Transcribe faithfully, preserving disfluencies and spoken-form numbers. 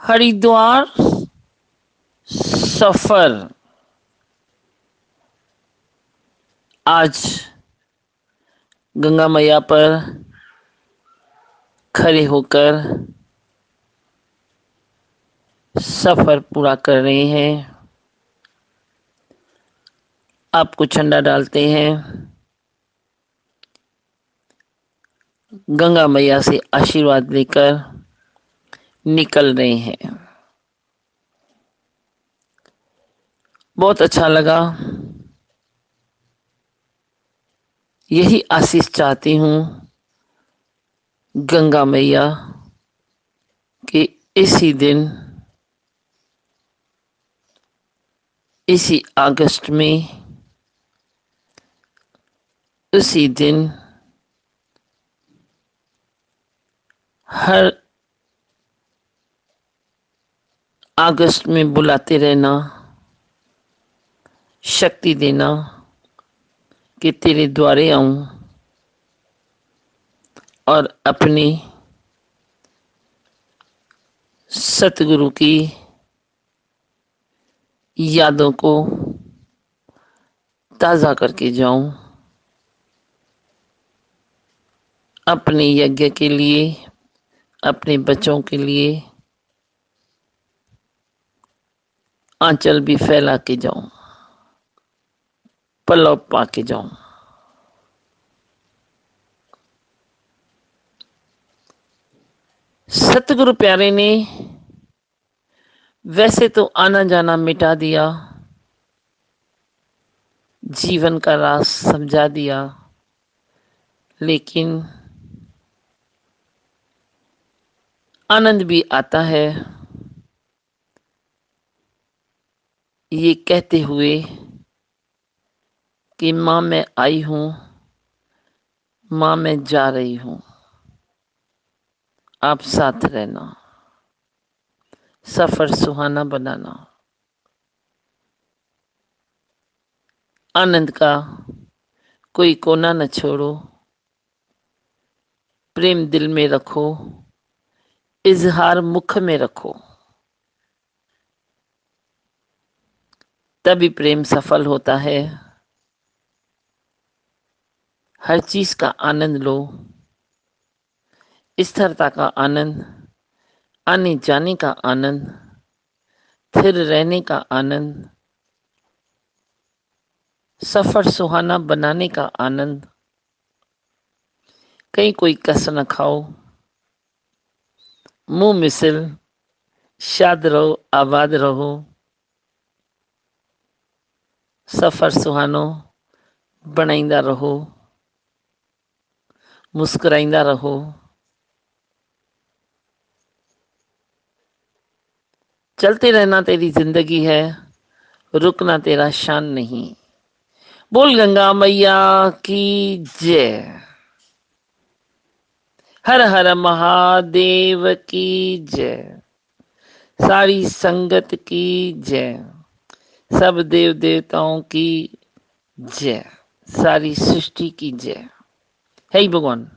हरिद्वार सफर आज गंगा मैया पर खड़े होकर सफर पूरा कर रहे हैं। आपको ठंडा डालते हैं, गंगा मैया से आशीर्वाद लेकर निकल रहे हैं। बहुत अच्छा लगा। यही आशीष चाहती हूँ गंगा मैया कि इसी दिन, इसी अगस्त में, उसी दिन हर अगस्त में बुलाते रहना, शक्ति देना कि तेरे द्वारे आऊं और अपनी सतगुरु की यादों को ताजा करके जाऊं। अपने यज्ञ के लिए, अपने बच्चों के लिए आंचल भी फैला के जाऊं, पलव पा के जाऊं। सतगुरु प्यारे ने वैसे तो आना जाना मिटा दिया, जीवन का राज समझा दिया, लेकिन आनंद भी आता है ये कहते हुए कि मां मैं आई हूं, मां मैं जा रही हूं, आप साथ रहना, सफर सुहाना बनाना। आनंद का कोई कोना न छोड़ो, प्रेम दिल में रखो, इजहार मुख में रखो, तभी प्रेम सफल होता है। हर चीज का आनंद लो, स्थिरता का आनंद, आने जाने का आनंद, फिर रहने का आनंद, सफर सुहाना बनाने का आनंद। कहीं कोई कस न खाओ, मुंह मिसल, शाद रहो, आबाद रहो, सफर सुहानो बनाईंदा रहो, मुस्कुराईंदा रहो। चलते रहना तेरी जिंदगी है, रुकना तेरा शान नहीं। बोल गंगा मैया की जय। हर हर महादेव की जय। सारी संगत की जय। सब देव देवताओं की जय। सारी सृष्टि की जय। हे भगवान।